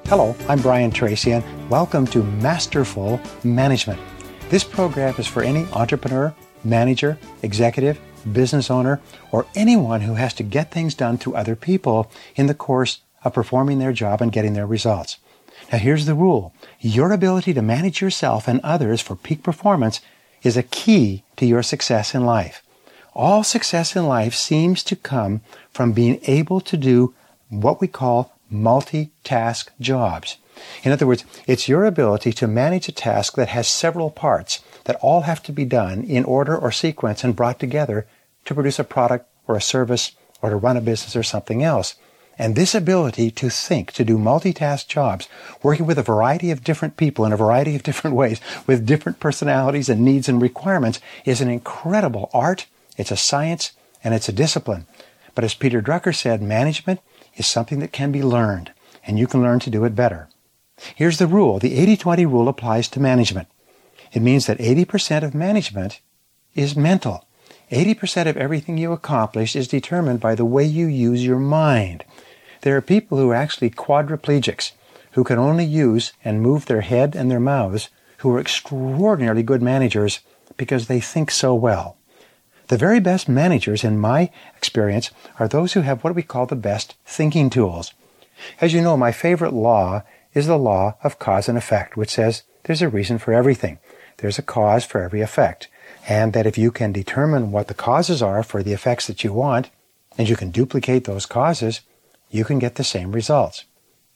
Hello, I'm Brian Tracy, and welcome to Masterful Management. This program is for any entrepreneur, manager, executive, business owner, or anyone who has to get things done to other people in the course of performing their job and getting their results. Now here's the rule. Your ability to manage yourself and others for peak performance is a key to your success in life. All success in life seems to come from being able to do what we call multitask jobs. In other words, it's your ability to manage a task that has several parts that all have to be done in order or sequence and brought together to produce a product or a service or to run a business or something else. And this ability to think, to do multitask jobs, working with a variety of different people in a variety of different ways, with different personalities and needs and requirements, is an incredible art, it's a science, and it's a discipline. But as Peter Drucker said, management is something that can be learned, and you can learn to do it better. Here's the rule. The 80-20 rule applies to management. It means that 80% of management is mental. 80% of everything you accomplish is determined by the way you use your mind. There are people who are actually quadriplegics, who can only use and move their head and their mouths, who are extraordinarily good managers because they think so well. The very best managers, in my experience, are those who have what we call the best thinking tools. As you know, my favorite law is the law of cause and effect, which says there's a reason for everything. There's a cause for every effect. And that if you can determine what the causes are for the effects that you want, and you can duplicate those causes, you can get the same results.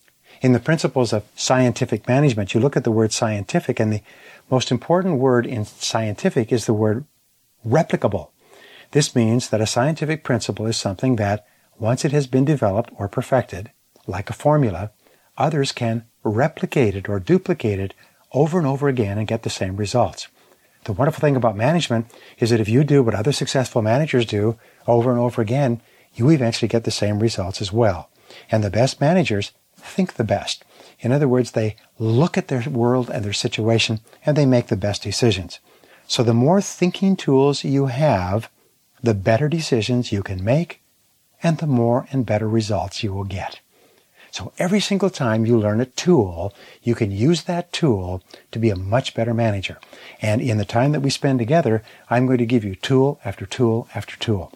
In the principles of scientific management, you look at the word scientific, and the most important word in scientific is the word replicable. This means that a scientific principle is something that, once it has been developed or perfected, like a formula, others can replicate it or duplicate it over and over again and get the same results. The wonderful thing about management is that if you do what other successful managers do over and over again, you eventually get the same results as well. And the best managers think the best. In other words, they look at their world and their situation and they make the best decisions. So the more thinking tools you have, the better decisions you can make, and the more and better results you will get. So every single time you learn a tool, you can use that tool to be a much better manager. And in the time that we spend together, I'm going to give you tool after tool after tool.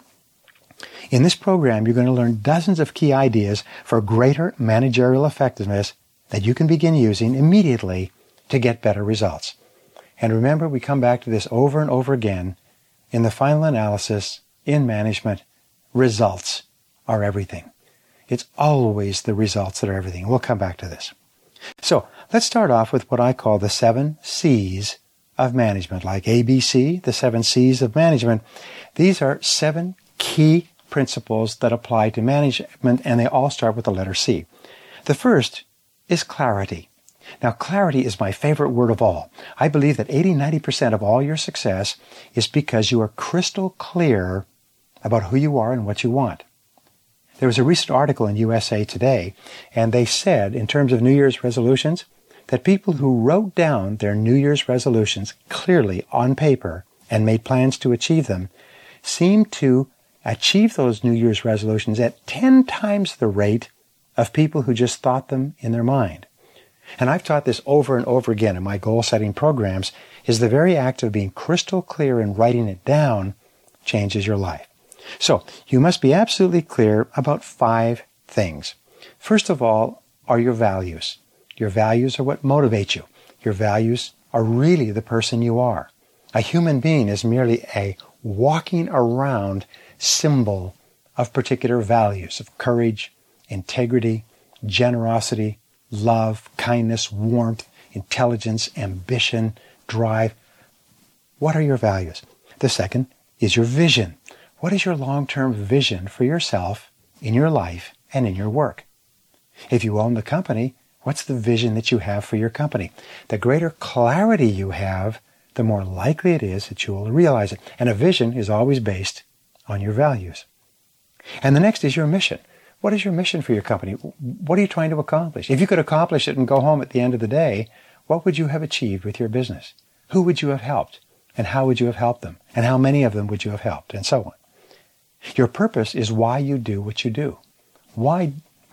In this program, you're going to learn dozens of key ideas for greater managerial effectiveness that you can begin using immediately to get better results. And remember, we come back to this over and over again. In the final analysis, in management, results are everything. It's always the results that are everything. We'll come back to this. So let's start off with what I call the 7 C's of management, like ABC, the 7 C's of management. These are 7 key principles that apply to management, and they all start with the letter C. The first is clarity. Now, clarity is my favorite word of all. I believe that 80-90% of all your success is because you are crystal clear about who you are and what you want. There was a recent article in USA Today, and they said, in terms of New Year's resolutions, that people who wrote down their New Year's resolutions clearly on paper and made plans to achieve them seemed to achieve those New Year's resolutions at 10 times the rate of people who just thought them in their mind. And I've taught this over and over again in my goal-setting programs, is the very act of being crystal clear and writing it down changes your life. So, you must be absolutely clear about 5 things. First of all are your values. Your values are what motivate you. Your values are really the person you are. A human being is merely a walking around symbol of particular values, of courage, integrity, generosity, love, kindness, warmth, intelligence, ambition, drive. What are your values? The second is your vision. What is your long-term vision for yourself, in your life, and in your work? If you own the company, what's the vision that you have for your company? The greater clarity you have, the more likely it is that you will realize it. And a vision is always based on your values. And the next is your mission. What is your mission for your company? What are you trying to accomplish? If you could accomplish it and go home at the end of the day, what would you have achieved with your business? Who would you have helped? And how would you have helped them? And how many of them would you have helped? And so on. Your purpose is why you do what you do. Why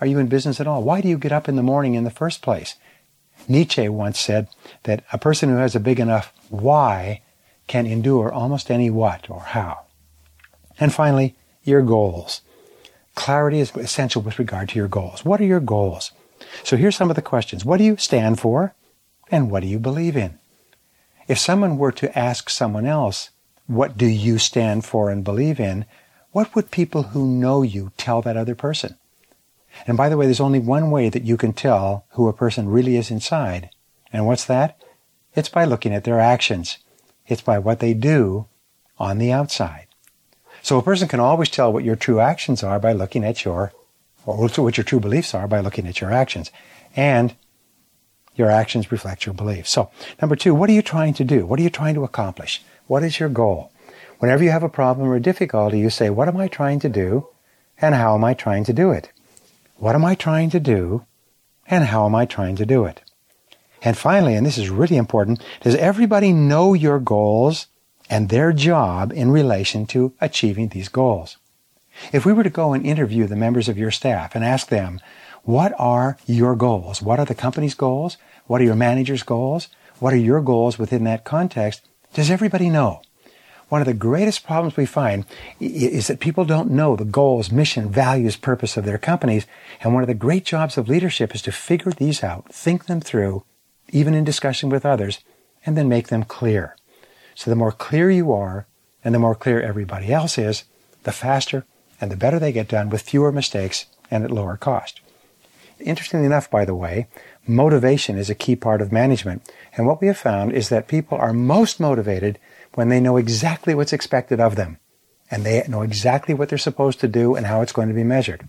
are you in business at all? Why do you get up in the morning in the first place? Nietzsche once said that a person who has a big enough why can endure almost any what or how. And finally, your goals. Clarity is essential with regard to your goals. What are your goals? So here's some of the questions. What do you stand for? And what do you believe in? If someone were to ask someone else, what do you stand for and believe in? What would people who know you tell that other person? And by the way, there's only one way that you can tell who a person really is inside. And what's that? It's by looking at their actions. It's by what they do on the outside. So a person can always tell what your true actions are by looking at or what your true beliefs are by looking at your actions. And your actions reflect your beliefs. So, number 2, what are you trying to do? What are you trying to accomplish? What is your goal? Whenever you have a problem or a difficulty, you say, what am I trying to do? And how am I trying to do it? What am I trying to do? And how am I trying to do it? And finally, and this is really important, does everybody know your goals and their job in relation to achieving these goals? If we were to go and interview the members of your staff and ask them, what are your goals? What are the company's goals? What are your manager's goals? What are your goals within that context? Does everybody know? One of the greatest problems we find is that people don't know the goals, mission, values, purpose of their companies. And one of the great jobs of leadership is to figure these out, think them through, even in discussion with others, and then make them clear. So the more clear you are, and the more clear everybody else is, the faster and the better they get done with fewer mistakes and at lower cost. Interestingly enough, by the way, motivation is a key part of management. And what we have found is that people are most motivated when they know exactly what's expected of them. And they know exactly what they're supposed to do and how it's going to be measured.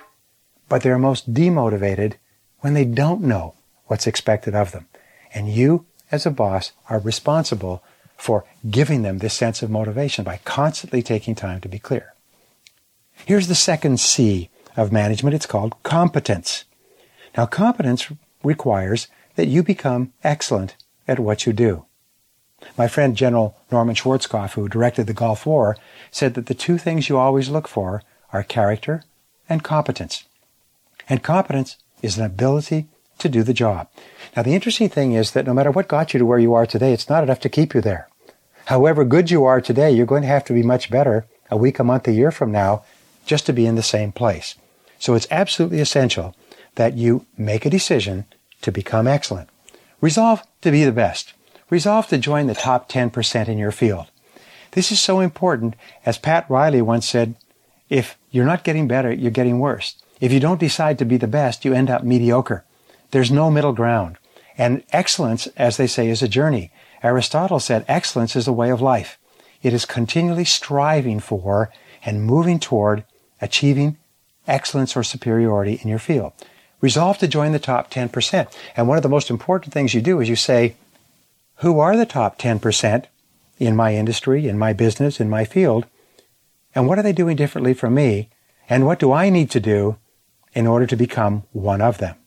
But they're most demotivated when they don't know what's expected of them. And you, as a boss, are responsible for giving them this sense of motivation by constantly taking time to be clear. Here's the second C of management. It's called competence. Now, competence requires that you become excellent at what you do. My friend General Norman Schwarzkopf, who directed the Gulf War, said that the 2 things you always look for are character and competence. And competence is an ability to do the job. Now, the interesting thing is that no matter what got you to where you are today, it's not enough to keep you there. However good you are today, you're going to have to be much better a week, a month, a year from now just to be in the same place. So it's absolutely essential that you make a decision to become excellent. Resolve to be the best. Resolve to join the top 10% in your field. This is so important. As Pat Riley once said, if you're not getting better, you're getting worse. If you don't decide to be the best, you end up mediocre. There's no middle ground. And excellence, as they say, is a journey. Aristotle said excellence is a way of life. It is continually striving for and moving toward achieving excellence or superiority in your field. Resolve to join the top 10%. And one of the most important things you do is you say, who are the top 10% in my industry, in my business, in my field? And what are they doing differently from me? And what do I need to do in order to become one of them?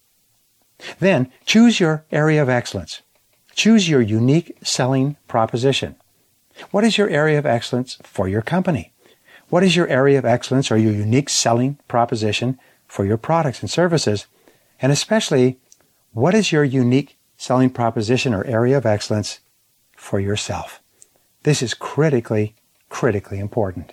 Then choose your area of excellence. Choose your unique selling proposition. What is your area of excellence for your company? What is your area of excellence or your unique selling proposition for your products and services? And especially, what is your unique selling proposition or area of excellence for yourself? This is critically important.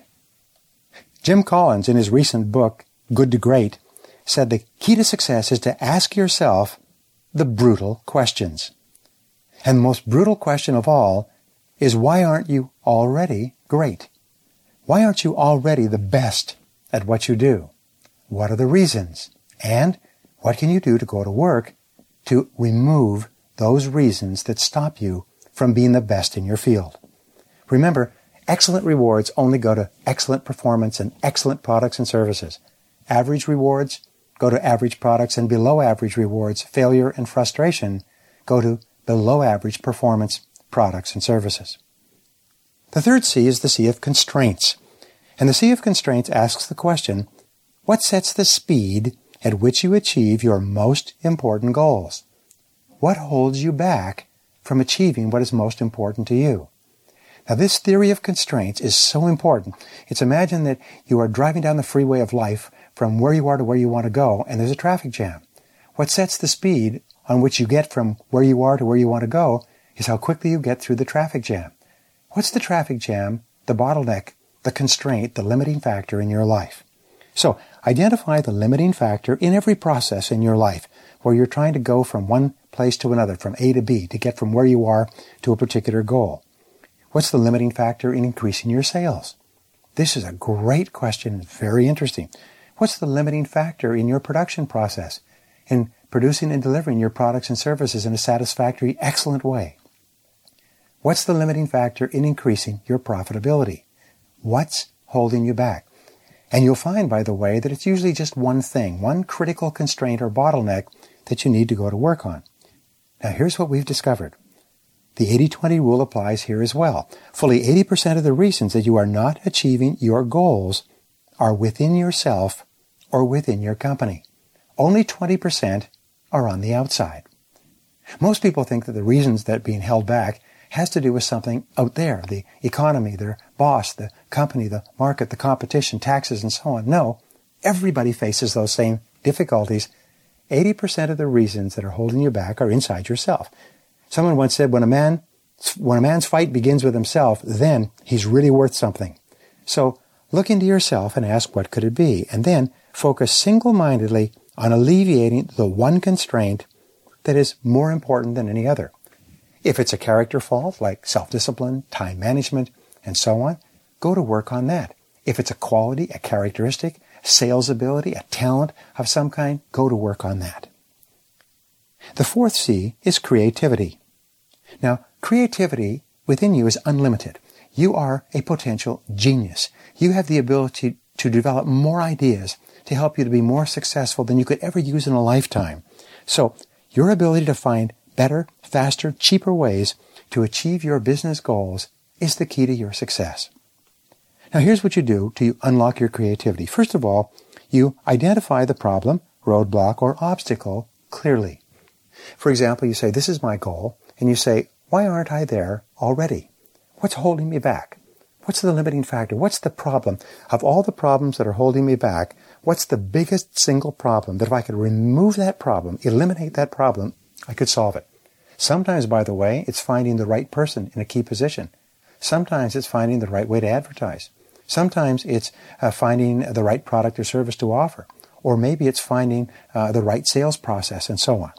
Jim Collins, in his recent book, Good to Great, said the key to success is to ask yourself the brutal questions. And the most brutal question of all is, why aren't you already great? Why aren't you already the best at what you do? What are the reasons? And what can you do to go to work to remove those reasons that stop you from being the best in your field? Remember, excellent rewards only go to excellent performance and excellent products and services. Average rewards go to average products, and below average rewards, failure and frustration, go to below average performance products and services. The third C is the C of constraints. And the C of constraints asks the question, what sets the speed at which you achieve your most important goals? What holds you back from achieving what is most important to you? Now, this theory of constraints is so important. It's imagine that you are driving down the freeway of life from where you are to where you want to go, and there's a traffic jam. What sets the speed on which you get from where you are to where you want to go is how quickly you get through the traffic jam. What's the traffic jam, the bottleneck, the constraint, the limiting factor in your life? So, identify the limiting factor in every process in your life where you're trying to go from one place to another, from A to B, to get from where you are to a particular goal. What's the limiting factor in increasing your sales? This is a great question, very interesting. What's the limiting factor in your production process, in producing and delivering your products and services in a satisfactory, excellent way? What's the limiting factor in increasing your profitability? What's holding you back? And you'll find, by the way, that it's usually just one thing, one critical constraint or bottleneck that you need to go to work on. Now, here's what we've discovered. The 80-20 rule applies here as well. Fully 80% of the reasons that you are not achieving your goals are within yourself or within your company. Only 20% are on the outside. Most people think that the reasons that being held back has to do with something out there, the economy, their boss, the company, the market, the competition, taxes, and so on. No, everybody faces those same difficulties. 80% of the reasons that are holding you back are inside yourself. Someone once said, when a man's fight begins with himself, then he's really worth something. So look into yourself and ask, what could it be? And then focus single-mindedly on alleviating the one constraint that is more important than any other. If it's a character fault, like self-discipline, time management, and so on, go to work on that. If it's a quality, a characteristic, sales ability, a talent of some kind, go to work on that. The fourth C is creativity. Now, creativity within you is unlimited. You are a potential genius. You have the ability to develop more ideas to help you to be more successful than you could ever use in a lifetime. So, your ability to find better, faster, cheaper ways to achieve your business goals is the key to your success. Now, here's what you do to unlock your creativity. First of all, you identify the problem, roadblock, or obstacle clearly. For example, you say, this is my goal, and you say, why aren't I there already? What's holding me back? What's the limiting factor? What's the problem? Of all the problems that are holding me back, what's the biggest single problem that if I could remove that problem, eliminate that problem, I could solve it? Sometimes, by the way, it's finding the right person in a key position. Sometimes it's finding the right way to advertise. Sometimes it's finding the right product or service to offer. Or maybe it's finding the right sales process and so on.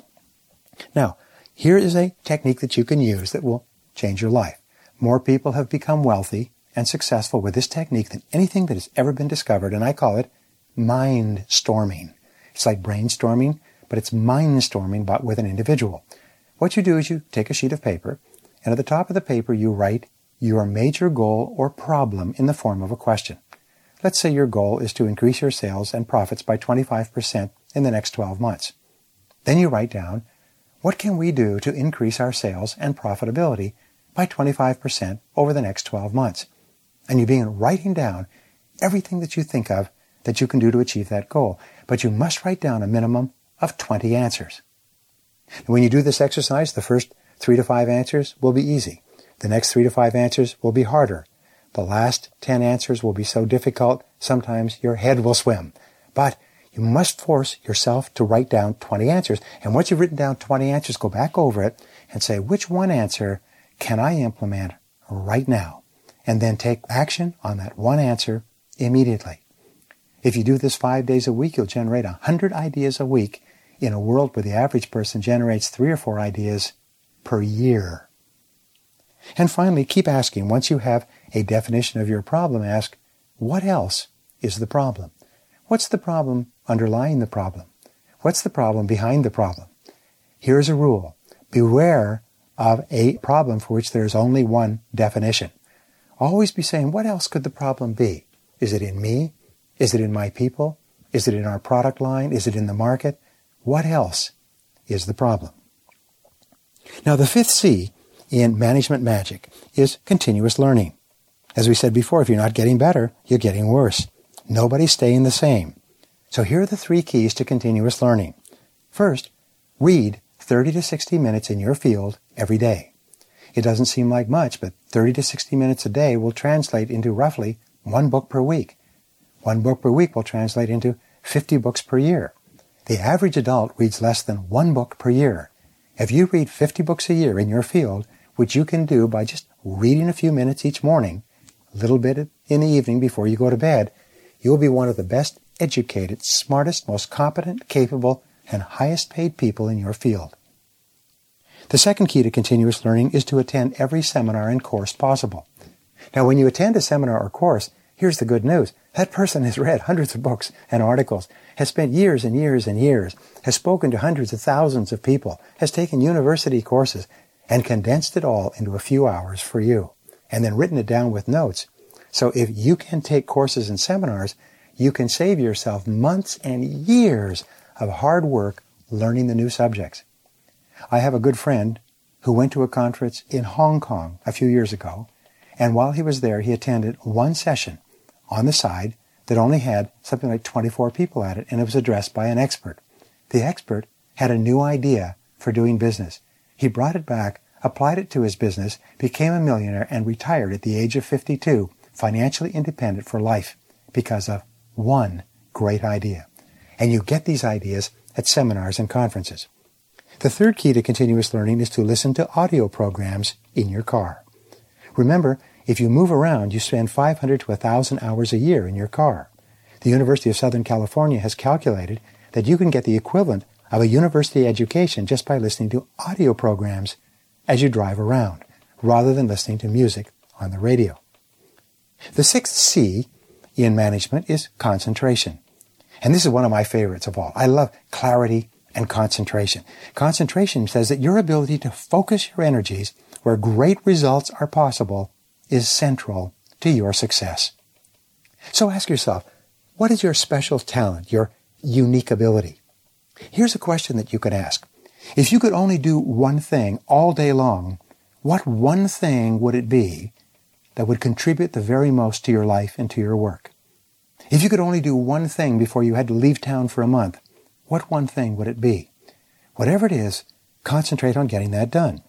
Now, here is a technique that you can use that will change your life. More people have become wealthy and successful with this technique than anything that has ever been discovered, and I call it mind-storming. It's like brainstorming, but it's mind-storming but with an individual. What you do is you take a sheet of paper, and at the top of the paper you write your major goal or problem in the form of a question. Let's say your goal is to increase your sales and profits by 25% in the next 12 months. Then you write down, what can we do to increase our sales and profitability by 25% over the next 12 months? And you begin writing down everything that you think of that you can do to achieve that goal. But you must write down a minimum of 20 answers. And when you do this exercise, the first 3 to 5 answers will be easy. The next 3 to 5 answers will be harder. The last 10 answers will be so difficult, sometimes your head will swim. But you must force yourself to write down 20 answers. And once you've written down 20 answers, go back over it and say, which one answer can I implement right now? And then take action on that one answer immediately. If you do this 5 days a week, you'll generate 100 ideas a week in a world where the average person generates 3 or 4 ideas per year. And finally, keep asking. Once you have a definition of your problem, ask, what else is the problem? What's the problem underlying the problem? What's the problem behind the problem? Here's a rule. Beware of a problem for which there is only one definition. Always be saying, what else could the problem be? Is it in me? Is it in my people? Is it in our product line? Is it in the market? What else is the problem? Now, the fifth C in management magic is continuous learning. As we said before, if you're not getting better, you're getting worse. Nobody's staying the same. So here are the 3 keys to continuous learning. First, read 30 to 60 minutes in your field every day. It doesn't seem like much, but 30 to 60 minutes a day will translate into roughly 1 book per week. 1 book per week will translate into 50 books per year. The average adult reads less than 1 book per year. If you read 50 books a year in your field, which you can do by just reading a few minutes each morning, a little bit in the evening before you go to bed, you will be one of the best educated, smartest, most competent, capable, and highest paid people in your field. The second key to continuous learning is to attend every seminar and course possible. Now, when you attend a seminar or course, here's the good news. That person has read hundreds of books and articles, has spent years and years and years, has spoken to hundreds of thousands of people, has taken university courses, and condensed it all into a few hours for you, and then written it down with notes. So if you can take courses and seminars, you can save yourself months and years of hard work learning the new subjects. I have a good friend who went to a conference in Hong Kong a few years ago, and while he was there, he attended one session on the side that only had something like 24 people at it, and it was addressed by an expert. The expert had a new idea for doing business. He brought it back, applied it to his business, became a millionaire, and retired at the age of 52, financially independent for life, because of one great idea. And you get these ideas at seminars and conferences. The third key to continuous learning is to listen to audio programs in your car. Remember, if you move around, you spend 500 to 1,000 hours a year in your car. The University of Southern California has calculated that you can get the equivalent of a university education just by listening to audio programs as you drive around, rather than listening to music on the radio. The sixth C in management is concentration. And this is one of my favorites of all. I love clarity and concentration. Concentration says that your ability to focus your energies where great results are possible is central to your success. So ask yourself, what is your special talent, your unique ability? Here's a question that you could ask. If you could only do one thing all day long, what one thing would it be that would contribute the very most to your life and to your work? If you could only do one thing before you had to leave town for a month, what one thing would it be? Whatever it is, concentrate on getting that done.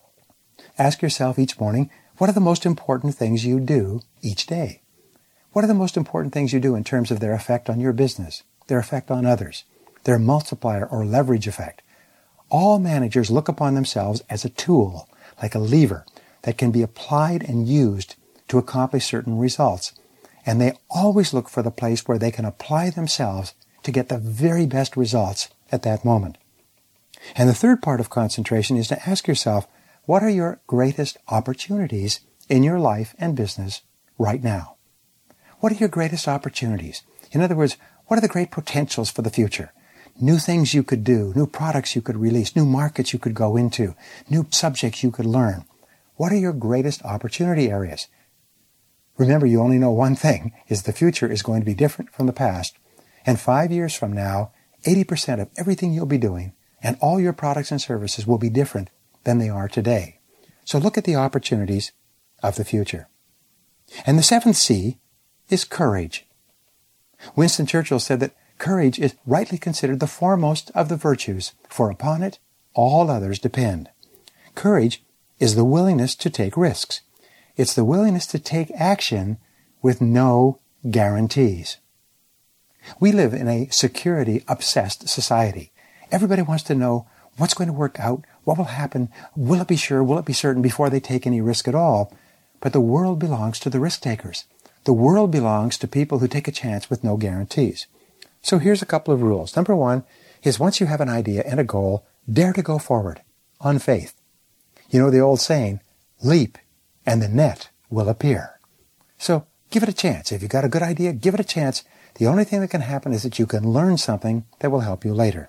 Ask yourself each morning, what are the most important things you do each day? What are the most important things you do in terms of their effect on your business, their effect on others, their multiplier or leverage effect? All managers look upon themselves as a tool, like a lever, that can be applied and used to accomplish certain results. And they always look for the place where they can apply themselves to get the very best results at that moment. And the third part of concentration is to ask yourself, what are your greatest opportunities in your life and business right now? What are your greatest opportunities? In other words, what are the great potentials for the future? New things you could do, new products you could release, new markets you could go into, new subjects you could learn. What are your greatest opportunity areas? Remember, you only know one thing, is the future is going to be different from the past. And 5 years from now, 80% of everything you'll be doing and all your products and services will be different than they are today. So look at the opportunities of the future. And the seventh C is courage. Winston Churchill said that courage is rightly considered the foremost of the virtues, for upon it all others depend. Courage is the willingness to take risks. It's the willingness to take action with no guarantees. We live in a security-obsessed society. Everybody wants to know what's going to work out, what will happen, will it be sure, will it be certain before they take any risk at all. But the world belongs to the risk takers. The world belongs to people who take a chance with no guarantees. So here's a couple of rules. Number one is once you have an idea and a goal, dare to go forward on faith. You know the old saying, leap and the net will appear. So give it a chance. If you've got a good idea, give it a chance. The only thing that can happen is that you can learn something that will help you later.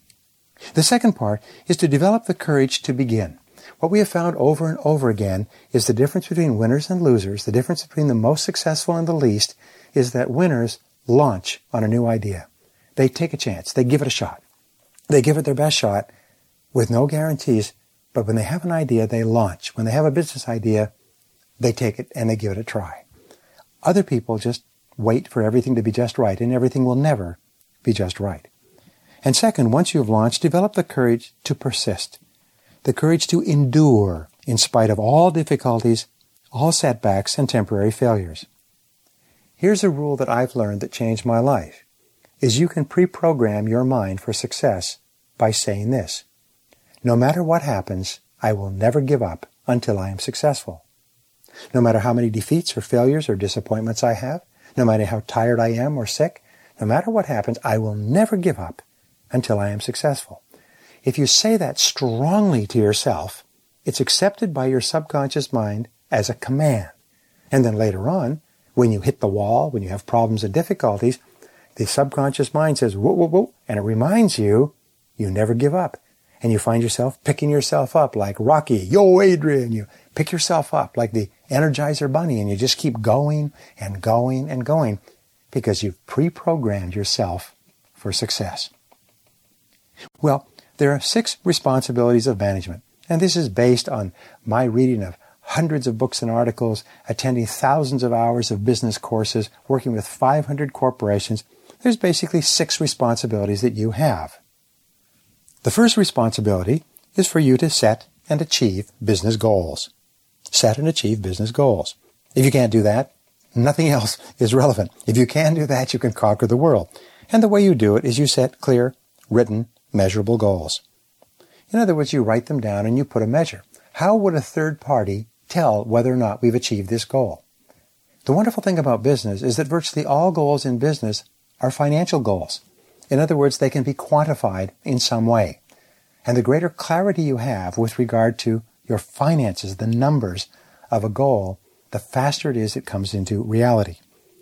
The second part is to develop the courage to begin. What we have found over and over again is the difference between winners and losers, the difference between the most successful and the least, is that winners launch on a new idea. They take a chance. They give it a shot. They give it their best shot with no guarantees, but when they have an idea, they launch. When they have a business idea, they take it and they give it a try. Other people just wait for everything to be just right, and everything will never be just right. And second, once you've launched, develop the courage to persist, the courage to endure in spite of all difficulties, all setbacks, and temporary failures. Here's a rule that I've learned that changed my life, is you can pre-program your mind for success by saying this: no matter what happens, I will never give up until I am successful. No matter how many defeats or failures or disappointments I have, no matter how tired I am or sick, no matter what happens, I will never give up until I am successful. If you say that strongly to yourself, it's accepted by your subconscious mind as a command. And then later on, when you hit the wall, when you have problems and difficulties, the subconscious mind says, whoa, whoa, whoa, and it reminds you, you never give up. And you find yourself picking yourself up like Rocky, yo, Adrian. You pick yourself up like the Energizer Bunny, and you just keep going and going and going because you've pre-programmed yourself for success. Well, there are 6 responsibilities of management, and this is based on my reading of hundreds of books and articles, attending thousands of hours of business courses, working with 500 corporations. There's basically 6 responsibilities that you have. The first responsibility is for you to set and achieve business goals. Set and achieve business goals. If you can't do that, nothing else is relevant. If you can do that, you can conquer the world. And the way you do it is you set clear, written, measurable goals. In other words, you write them down and you put a measure. How would a third party tell whether or not we've achieved this goal? The wonderful thing about business is that virtually all goals in business are financial goals. In other words, they can be quantified in some way. And the greater clarity you have with regard to your finances, the numbers of a goal, the faster it is it comes into reality.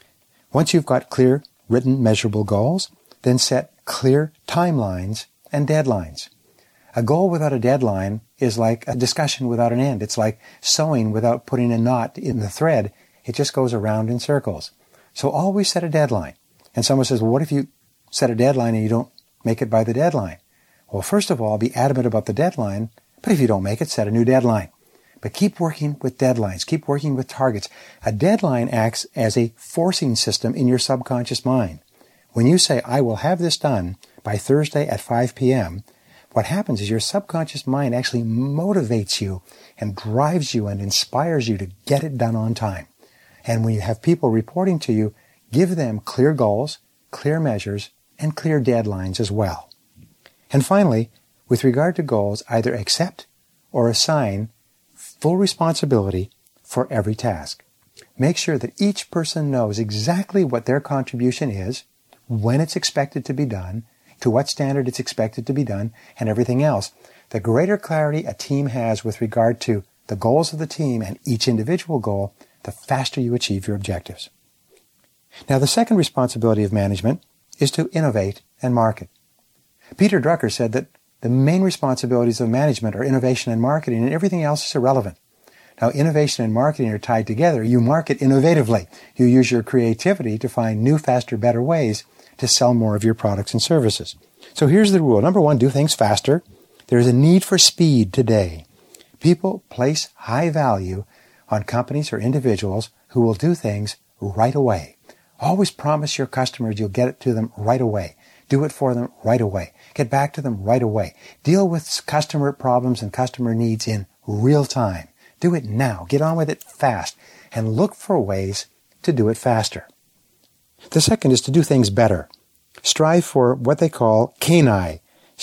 Once you've got clear, written, measurable goals, then set clear timelines and deadlines. A goal without a deadline is like a discussion without an end. It's like sewing without putting a knot in the thread. It just goes around in circles. So always set a deadline. And someone says, well, what if you set a deadline and you don't make it by the deadline? Well, first of all, be adamant about the deadline, but if you don't make it, set a new deadline. But keep working with deadlines. Keep working with targets. A deadline acts as a forcing system in your subconscious mind. When you say, I will have this done by Thursday at 5 p.m., what happens is your subconscious mind actually motivates you and drives you and inspires you to get it done on time. And when you have people reporting to you, give them clear goals, clear measures, and clear deadlines as well. And finally, with regard to goals, either accept or assign full responsibility for every task. Make sure that each person knows exactly what their contribution is, when it's expected to be done, to what standard it's expected to be done, and everything else. The greater clarity a team has with regard to the goals of the team and each individual goal, the faster you achieve your objectives. Now, the second responsibility of management is to innovate and market. Peter Drucker said that the main responsibilities of management are innovation and marketing, and everything else is irrelevant. Now, innovation and marketing are tied together. You market innovatively. You use your creativity to find new, faster, better ways to sell more of your products and services. So here's the rule. Number 1, do things faster. There is a need for speed today. People place high value on companies or individuals who will do things right away. Always promise your customers you'll get it to them right away. Do it for them right away. Get back to them right away. Deal with customer problems and customer needs in real time. Do it now. Get on with it fast. And look for ways to do it faster. The second is to do things better. Strive for what they call CANEI,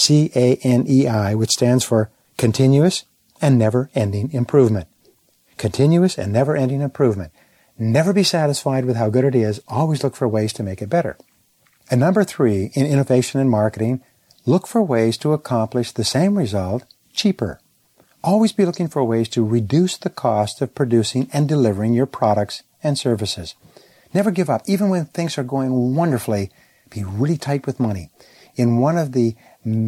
C-A-N-E-I, which stands for continuous and never-ending improvement. Continuous and never-ending improvement. Never be satisfied with how good it is. Always look for ways to make it better. And number 3, in innovation and marketing, look for ways to accomplish the same result cheaper. Always be looking for ways to reduce the cost of producing and delivering your products and services. Never give up. Even when things are going wonderfully, be really tight with money. In one of the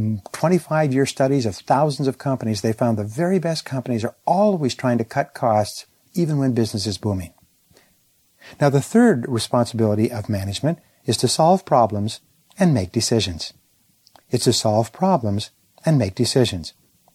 25-year studies of thousands of companies, they found the very best companies are always trying to cut costs, even when business is booming. Now, the third responsibility of management is to solve problems and make decisions. It's to solve problems and make decisions.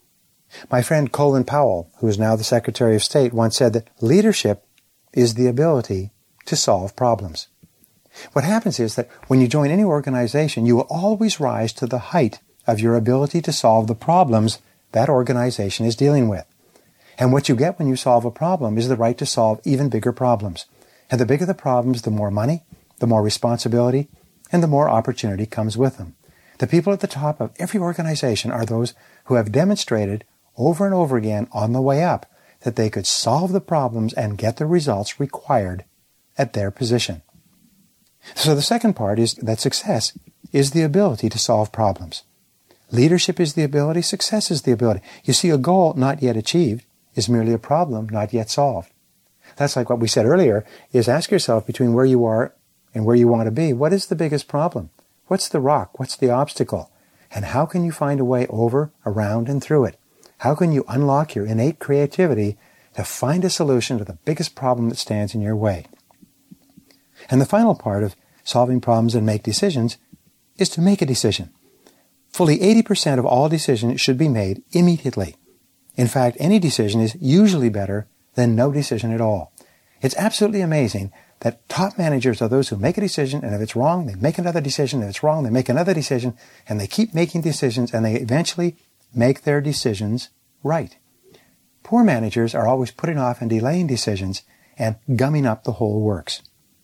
My friend Colin Powell, who is now the Secretary of State, once said that leadership is the ability to solve problems. What happens is that when you join any organization, you will always rise to the height of your ability to solve the problems that organization is dealing with. And what you get when you solve a problem is the right to solve even bigger problems. And the bigger the problems, the more money, the more responsibility, and the more opportunity comes with them. The people at the top of every organization are those who have demonstrated over and over again on the way up that they could solve the problems and get the results required at their position. So the second part is that success is the ability to solve problems. Leadership is the ability, success is the ability. You see, a goal not yet achieved is merely a problem not yet solved. That's like what we said earlier, is ask yourself between where you are and where you want to be, what is the biggest problem? What's the rock? What's the obstacle? And how can you find a way over, around, and through it? How can you unlock your innate creativity to find a solution to the biggest problem that stands in your way? And the final part of solving problems and make decisions is to make a decision. Fully 80% of all decisions should be made immediately. In fact, any decision is usually better than no decision at all. It's absolutely amazing that top managers are those who make a decision, and if it's wrong, they make another decision. If it's wrong, they make another decision, and they keep making decisions, and they eventually make their decisions right. Poor managers are always putting off and delaying decisions and gumming up the whole works.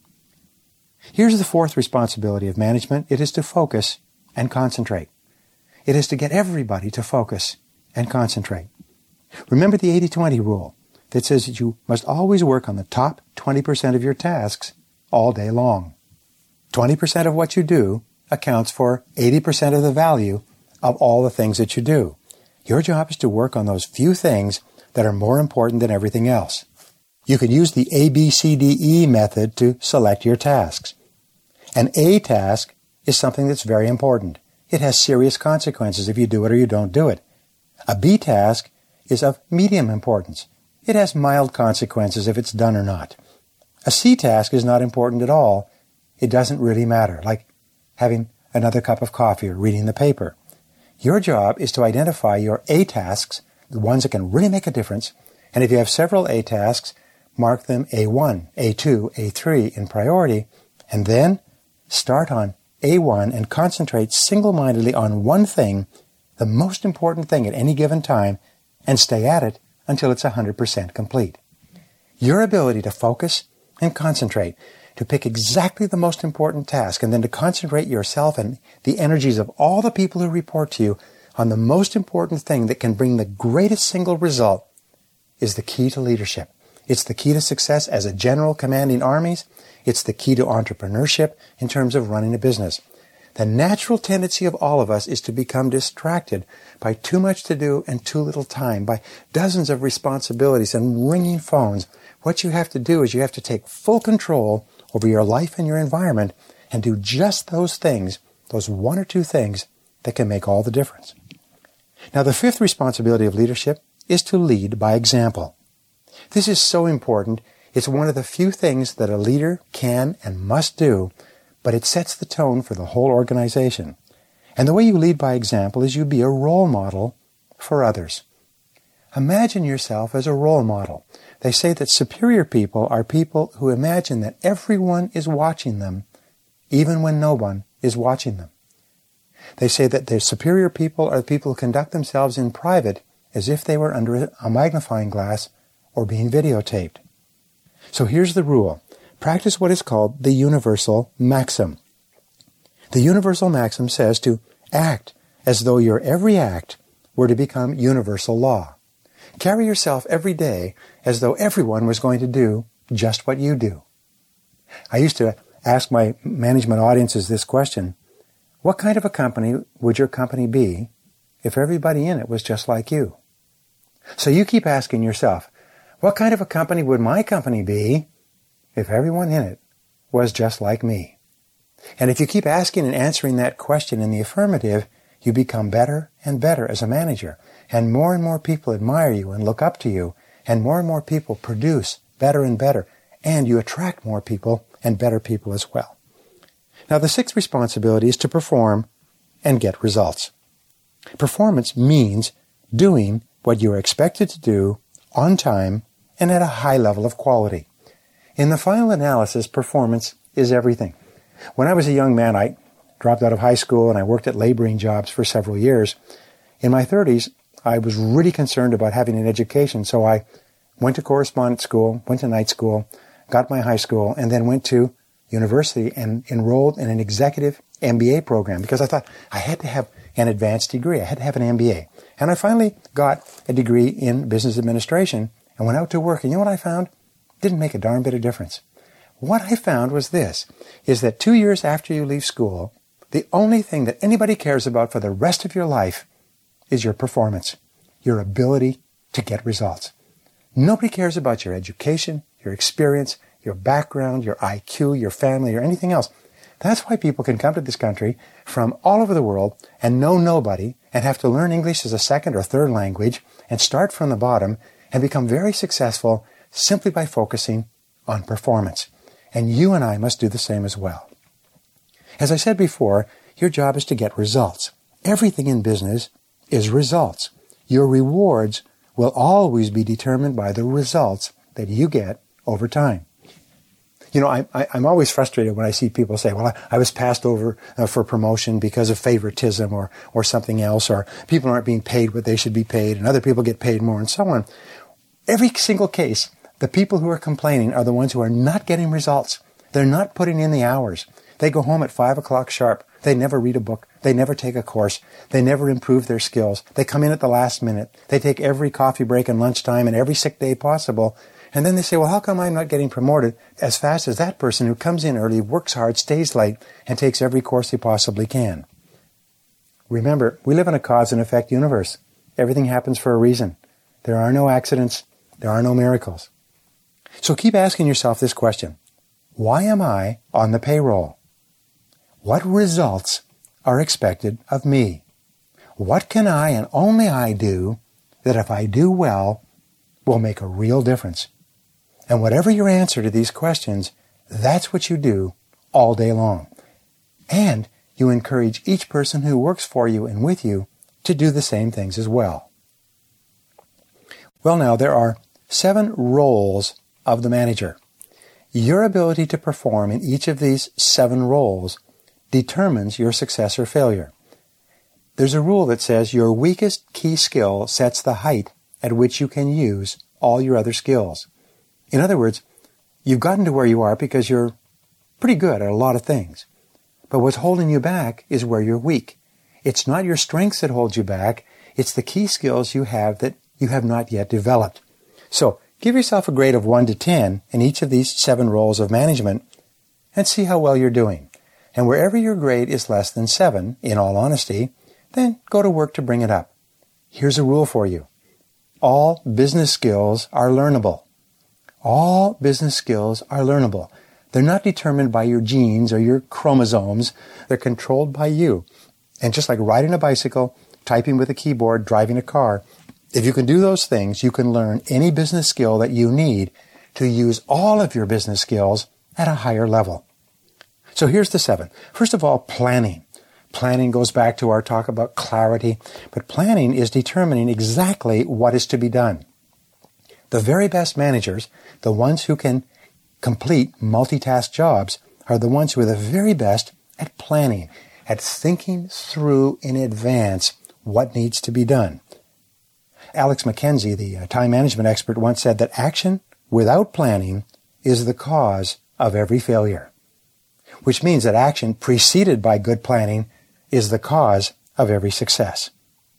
Here's the fourth responsibility of management. It is to focus and concentrate. It is to get everybody to focus and concentrate. Remember the 80-20 rule that says that you must always work on the top 20% of your tasks all day long. 20% of what you do accounts for 80% of the value of all the things that you do. Your job is to work on those few things that are more important than everything else. You can use the ABCDE method to select your tasks. An A task is something that's very important. It has serious consequences if you do it or you don't do it. A B task is of medium importance. It has mild consequences if it's done or not. A C task is not important at all. It doesn't really matter, like having another cup of coffee or reading the paper. Your job is to identify your A tasks, the ones that can really make a difference, and if you have several A tasks, mark them A1, A2, A3 in priority, and then start on A1 and concentrate single-mindedly on one thing, the most important thing at any given time, and stay at it until it's 100% complete. Your ability to focus and concentrate, to pick exactly the most important task, and then to concentrate yourself and the energies of all the people who report to you on the most important thing that can bring the greatest single result, is the key to leadership. It's the key to success as a general commanding armies. It's the key to entrepreneurship in terms of running a business. The natural tendency of all of us is to become distracted by too much to do and too little time, by dozens of responsibilities and ringing phones. What you have to do is you have to take full control over your life and your environment and do just those things, those one or two things that can make all the difference. Now, the fifth responsibility of leadership is to lead by example. This is so important. It's one of the few things that a leader can and must do, but it sets the tone for the whole organization. And the way you lead by example is you be a role model for others. Imagine yourself as a role model. They say that superior people are people who imagine that everyone is watching them, even when no one is watching them. They say that the superior people are the people who conduct themselves in private as if they were under a magnifying glass or being videotaped. So here's the rule. Practice what is called the universal maxim. The universal maxim says to act as though your every act were to become universal law. Carry yourself every day as though everyone was going to do just what you do. I used to ask my management audiences this question: what kind of a company would your company be if everybody in it was just like you? So you keep asking yourself, what kind of a company would my company be if everyone in it was just like me? And if you keep asking and answering that question in the affirmative, you become better and better as a manager. And more people admire you and look up to you. And more people produce better and better. And you attract more people and better people as well. Now, the sixth responsibility is to perform and get results. Performance means doing what you are expected to do on time and at a high level of quality. In the final analysis, performance is everything. When I was a young man, I dropped out of high school and I worked at laboring jobs for several years. In my 30s, I was really concerned about having an education, so I went to correspondence school, went to night school, got my high school, and then went to university and enrolled in an executive MBA program because I thought I had to have an advanced degree. I had to have an MBA. And I finally got a degree in business administration and went out to work. And you know what I found? Didn't make a darn bit of difference. What I found was this, is that 2 years after you leave school, the only thing that anybody cares about for the rest of your life is your performance, your ability to get results. Nobody cares about your education, your experience, your background, your IQ, your family, or anything else. That's why people can come to this country from all over the world and know nobody and have to learn English as a second or third language and start from the bottom and become very successful simply by focusing on performance. And you and I must do the same as well. As I said before, your job is to get results. Everything in business is results. Your rewards will always be determined by the results that you get over time. You know, I'm always frustrated when I see people say, well, I was passed over for promotion because of favoritism or something else, or people aren't being paid what they should be paid, and other people get paid more, and so on. Every single case, the people who are complaining are the ones who are not getting results. They're not putting in the hours. They go home at 5 o'clock sharp. They never read a book. They never take a course. They never improve their skills. They come in at the last minute. They take every coffee break and lunchtime and every sick day possible. And then they say, well, how come I'm not getting promoted as fast as that person who comes in early, works hard, stays late, and takes every course he possibly can? Remember, we live in a cause and effect universe. Everything happens for a reason. There are no accidents. There are no miracles. So keep asking yourself this question. Why am I on the payroll? What results are expected of me? What can I and only I do that if I do well will make a real difference? And whatever your answer to these questions, that's what you do all day long. And you encourage each person who works for you and with you to do the same things as well. Well, now, there are 7 roles of the manager. Your ability to perform in each of these 7 roles determines your success or failure. There's a rule that says your weakest key skill sets the height at which you can use all your other skills. In other words, you've gotten to where you are because you're pretty good at a lot of things. But what's holding you back is where you're weak. It's not your strengths that hold you back. It's the key skills you have that you have not yet developed. So give yourself a grade of 1 to 10 in each of these 7 roles of management and see how well you're doing. And wherever your grade is less than 7, in all honesty, then go to work to bring it up. Here's a rule for you. All business skills are learnable. All business skills are learnable. They're not determined by your genes or your chromosomes. They're controlled by you. And just like riding a bicycle, typing with a keyboard, driving a car, if you can do those things, you can learn any business skill that you need to use all of your business skills at a higher level. So here's the 7. First of all, planning. Planning goes back to our talk about clarity, but planning is determining exactly what is to be done. The very best managers, the ones who can complete multitask jobs, are the ones who are the very best at planning, at thinking through in advance what needs to be done. Alex McKenzie, the time management expert, once said that action without planning is the cause of every failure, which means that action preceded by good planning is the cause of every success.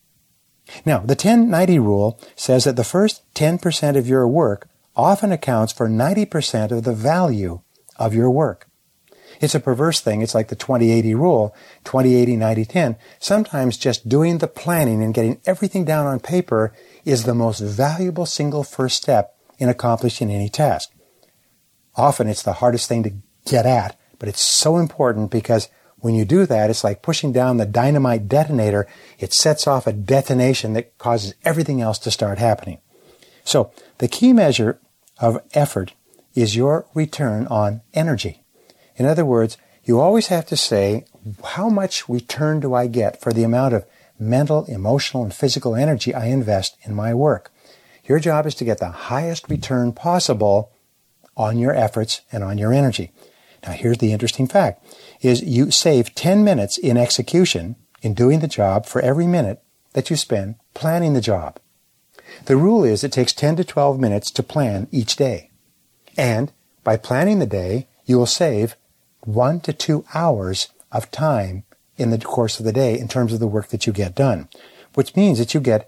Now, the 10-90 rule says that the first 10% of your work often accounts for 90% of the value of your work. It's a perverse thing. It's like the 20-80 rule, 20-80-90-10. Sometimes just doing the planning and getting everything down on paper is the most valuable single first step in accomplishing any task. Often it's the hardest thing to get at, but it's so important because when you do that, it's like pushing down the dynamite detonator. It sets off a detonation that causes everything else to start happening. So the key measure of effort is your return on energy. In other words, you always have to say, how much return do I get for the amount of mental, emotional, and physical energy I invest in my work? Your job is to get the highest return possible on your efforts and on your energy. Now, here's the interesting fact, is you save 10 minutes in execution, in doing the job, for every minute that you spend planning the job. The rule is it takes 10 to 12 minutes to plan each day. And by planning the day, you will save 1 to 2 hours of time in the course of the day in terms of the work that you get done, which means that you get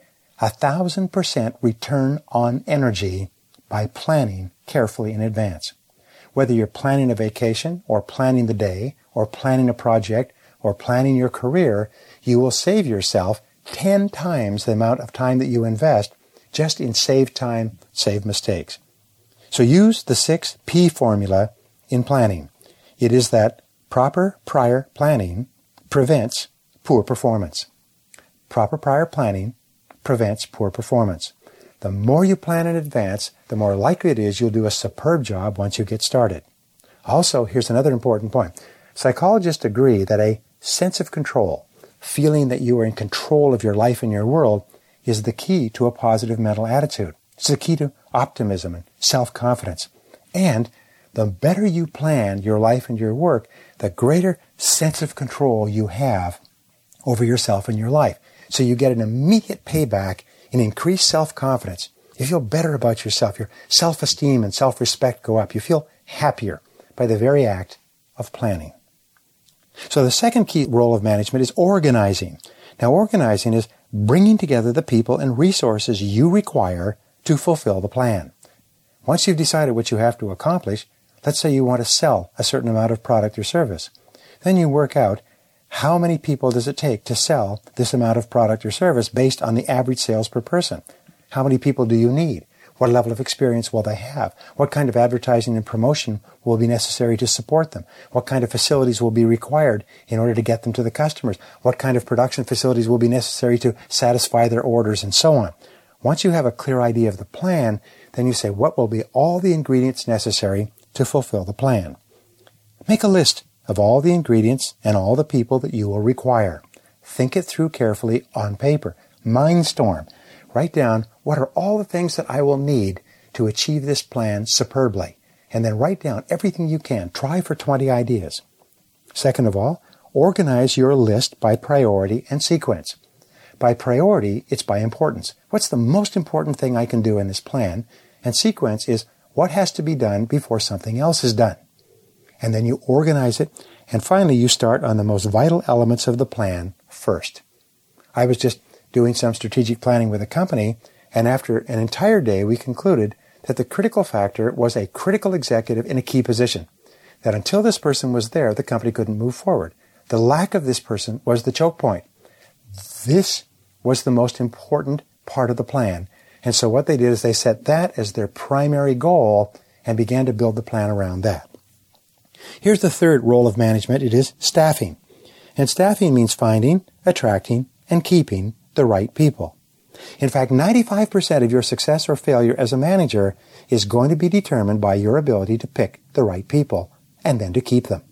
1,000% return on energy by planning carefully in advance. Whether you're planning a vacation or planning the day or planning a project or planning your career, you will save yourself 10 times the amount of time that you invest just in save time, save mistakes. So use the 6P formula in planning. It is that proper prior planning prevents poor performance. Proper prior planning prevents poor performance. The more you plan in advance, the more likely it is you'll do a superb job once you get started. Also, here's another important point. Psychologists agree that a sense of control, feeling that you are in control of your life and your world, is the key to a positive mental attitude. It's the key to optimism and self-confidence. And the better you plan your life and your work, the greater sense of control you have over yourself and your life. So you get an immediate payback in increased self-confidence. You feel better about yourself. Your self-esteem and self-respect go up. You feel happier by the very act of planning. So the second key role of management is organizing. Now, organizing is bringing together the people and resources you require to fulfill the plan. Once you've decided what you have to accomplish, let's say you want to sell a certain amount of product or service. Then you work out how many people does it take to sell this amount of product or service based on the average sales per person. How many people do you need? What level of experience will they have? What kind of advertising and promotion will be necessary to support them? What kind of facilities will be required in order to get them to the customers? What kind of production facilities will be necessary to satisfy their orders, and so on? Once you have a clear idea of the plan, then you say, what will be all the ingredients necessary to fulfill the plan? Make a list of all the ingredients and all the people that you will require. Think it through carefully on paper. Mindstorm. Write down what are all the things that I will need to achieve this plan superbly. And then write down everything you can. Try for 20 ideas. Second of all, organize your list by priority and sequence. By priority, it's by importance. What's the most important thing I can do in this plan? And sequence is what has to be done before something else is done. And then you organize it. And finally, you start on the most vital elements of the plan first. I was just doing some strategic planning with a company, and after an entire day, we concluded that the critical factor was a critical executive in a key position. That until this person was there, the company couldn't move forward. The lack of this person was the choke point. This was the most important part of the plan. And so what they did is they set that as their primary goal and began to build the plan around that. Here's the third role of management. It is staffing. And staffing means finding, attracting, and keeping the right people. In fact, 95% of your success or failure as a manager is going to be determined by your ability to pick the right people and then to keep them.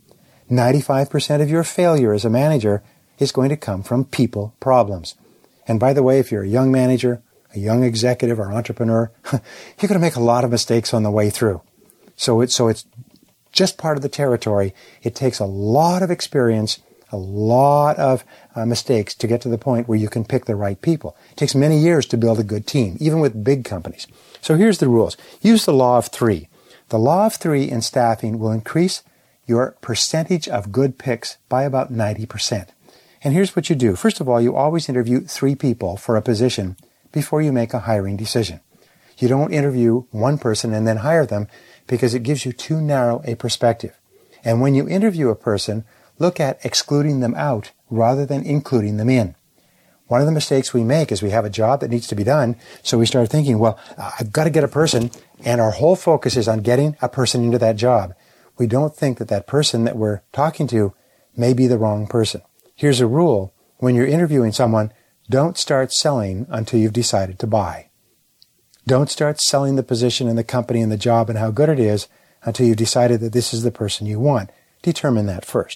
95% of your failure as a manager is going to come from people problems. And by the way, if you're a young manager, a young executive or entrepreneur, you're going to make a lot of mistakes on the way through. So it's just part of the territory. It takes a lot of experience, a lot of mistakes to get to the point where you can pick the right people. It takes many years to build a good team, even with big companies. So here's the rules. Use the law of three. The law of three in staffing will increase your percentage of good picks by about 90%. And here's what you do. First of all, you always interview 3 people for a position before you make a hiring decision. You don't interview one person and then hire them because it gives you too narrow a perspective. And when you interview a person, look at excluding them out rather than including them in. One of the mistakes we make is we have a job that needs to be done, so we start thinking, well, I've got to get a person, and our whole focus is on getting a person into that job. We don't think that that person that we're talking to may be the wrong person. Here's a rule. When you're interviewing someone, don't start selling until you've decided to buy. Don't start selling the position and the company and the job and how good it is until you've decided that this is the person you want. Determine that first.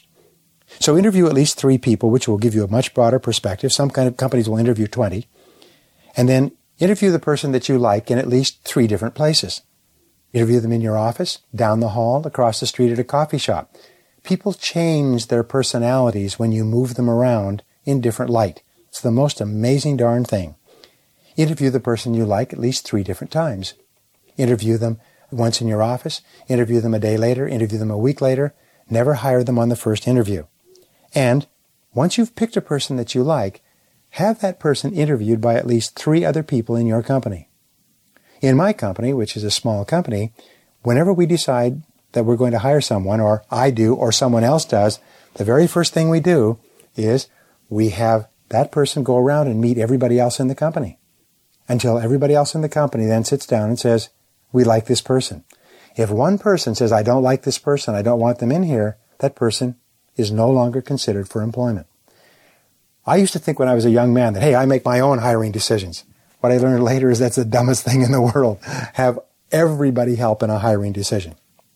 So interview at least 3 people, which will give you a much broader perspective. Some kind of companies will interview 20. And then interview the person that you like in at least 3 different places. Interview them in your office, down the hall, across the street at a coffee shop. People change their personalities when you move them around in different light. It's the most amazing darn thing. Interview the person you like at least 3 different times. Interview them once in your office, interview them a day later, interview them a week later. Never hire them on the first interview. And once you've picked a person that you like, have that person interviewed by at least 3 other people in your company. In my company, which is a small company, whenever we decide that we're going to hire someone, or I do, or someone else does, the very first thing we do is we have that person go around and meet everybody else in the company until everybody else in the company then sits down and says, we like this person. If one person says, I don't like this person, I don't want them in here, that person is no longer considered for employment. I used to think when I was a young man that, hey, I make my own hiring decisions. What I learned later is that's the dumbest thing in the world. Have everybody help in a hiring decision.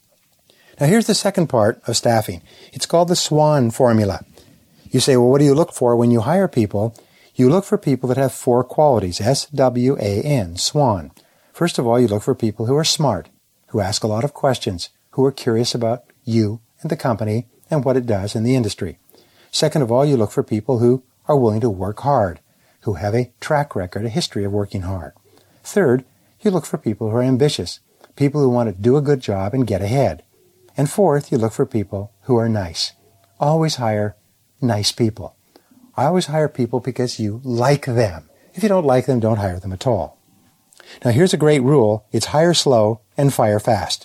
Now here's the second part of staffing. It's called the SWAN formula. You say, well, what do you look for when you hire people? You look for people that have 4 qualities, S-W-A-N, SWAN. First of all, you look for people who are smart, who ask a lot of questions, who are curious about you and the company and what it does in the industry. Second of all, you look for people who are willing to work hard, who have a track record, a history of working hard. Third, you look for people who are ambitious, people who want to do a good job and get ahead. And fourth, you look for people who are nice. Always hire nice people. I always hire people because you like them. If you don't like them, don't hire them at all. Now here's a great rule. It's hire slow and fire fast.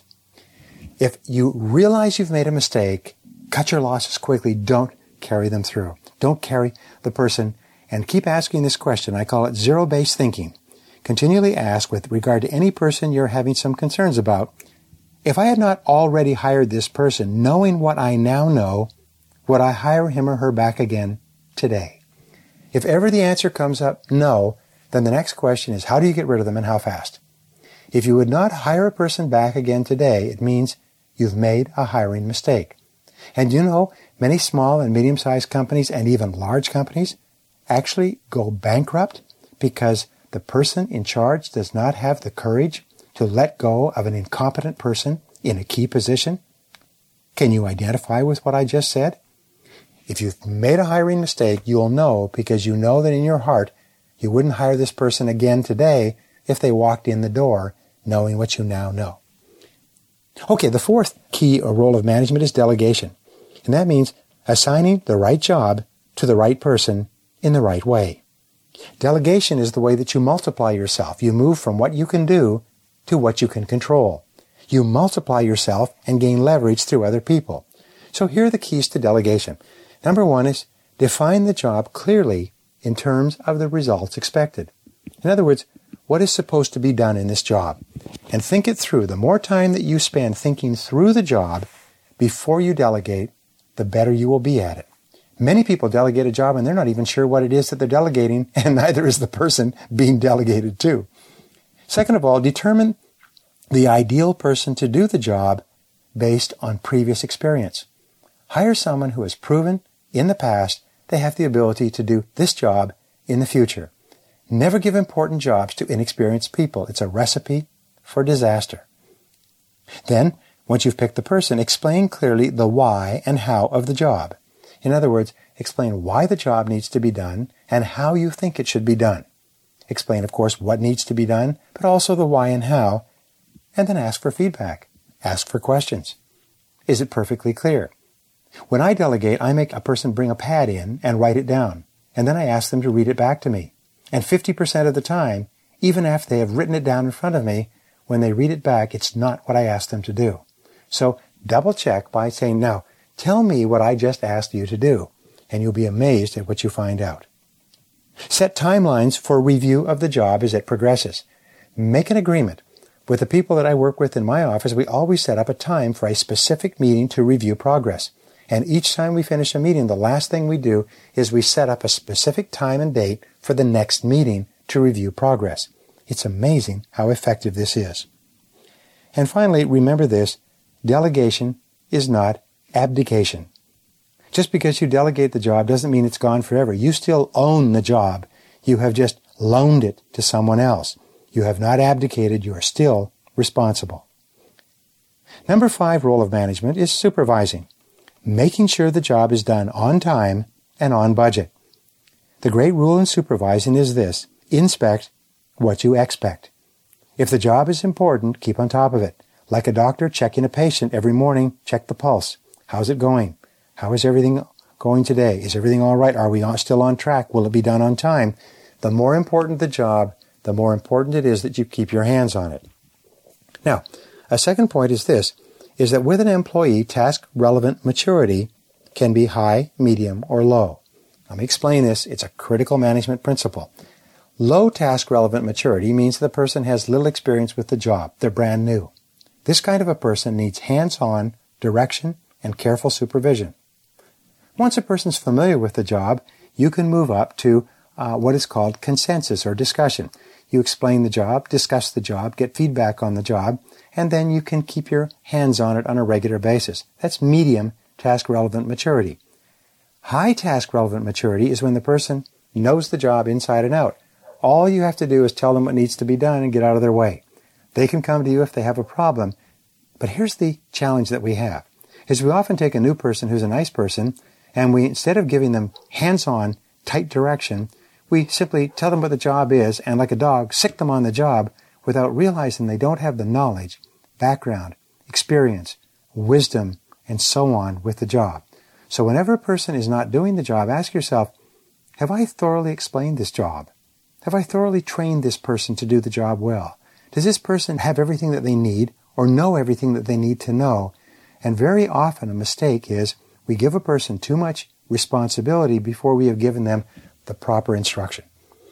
If you realize you've made a mistake, cut your losses quickly. Don't carry them through. Don't carry the person and keep asking this question. I call it zero-based thinking. Continually ask with regard to any person you're having some concerns about, if I had not already hired this person, knowing what I now know, would I hire him or her back again today? If ever the answer comes up no, then the next question is, how do you get rid of them and how fast? If you would not hire a person back again today, it means you've made a hiring mistake. And you know, many small and medium-sized companies and even large companies actually go bankrupt because the person in charge does not have the courage to let go of an incompetent person in a key position. Can you identify with what I just said? If you've made a hiring mistake, you'll know because you know that in your heart you wouldn't hire this person again today if they walked in the door knowing what you now know. Okay, the fourth key or role of management is delegation. And that means assigning the right job to the right person in the right way. Delegation is the way that you multiply yourself. You move from what you can do to what you can control. You multiply yourself and gain leverage through other people. So here are the keys to delegation. Number 1 is define the job clearly in terms of the results expected. In other words, what is supposed to be done in this job? And think it through. The more time that you spend thinking through the job before you delegate, the better you will be at it. Many people delegate a job and they're not even sure what it is that they're delegating, and neither is the person being delegated to. Second of all, determine the ideal person to do the job based on previous experience. Hire someone who has proven in the past they have the ability to do this job in the future. Never give important jobs to inexperienced people. It's a recipe for disaster. Then, once you've picked the person, explain clearly the why and how of the job. In other words, explain why the job needs to be done and how you think it should be done. Explain, of course, what needs to be done, but also the why and how, and then ask for feedback. Ask for questions. Is it perfectly clear? When I delegate, I make a person bring a pad in and write it down, and then I ask them to read it back to me. And 50% of the time, even after they have written it down in front of me, when they read it back, it's not what I asked them to do. So double check by saying, now, tell me what I just asked you to do, and you'll be amazed at what you find out. Set timelines for review of the job as it progresses. Make an agreement. With the people that I work with in my office, we always set up a time for a specific meeting to review progress. And each time we finish a meeting, the last thing we do is we set up a specific time and date for the next meeting to review progress. It's amazing how effective this is. And finally, remember this, delegation is not abdication. Just because you delegate the job doesn't mean it's gone forever. You still own the job. You have just loaned it to someone else. You have not abdicated. You are still responsible. Number 5 role of management is supervising. Making sure the job is done on time and on budget. The great rule in supervising is this: inspect what you expect. If the job is important, keep on top of it. Like a doctor checking a patient every morning, check the pulse. How's it going? How is everything going today? Is everything all right? Are we still on track? Will it be done on time? The more important the job, the more important it is that you keep your hands on it. Now, a second point is this, is that with an employee, task-relevant maturity can be high, medium, or low. Let me explain this. It's a critical management principle. Low task-relevant maturity means the person has little experience with the job. They're brand new. This kind of a person needs hands-on direction and careful supervision. Once a person's familiar with the job, you can move up to what is called consensus or discussion. You explain the job, discuss the job, get feedback on the job, and then you can keep your hands on it on a regular basis. That's medium task-relevant maturity. High task-relevant maturity is when the person knows the job inside and out. All you have to do is tell them what needs to be done and get out of their way. They can come to you if they have a problem. But here's the challenge that we have, is we often take a new person who's a nice person, and we, instead of giving them hands-on, tight direction, we simply tell them what the job is, and like a dog, sick them on the job without realizing they don't have the knowledge, background, experience, wisdom, and so on with the job. So whenever a person is not doing the job, ask yourself, have I thoroughly explained this job? Have I thoroughly trained this person to do the job well? Does this person have everything that they need or know everything that they need to know? And very often a mistake is we give a person too much responsibility before we have given them the proper instruction.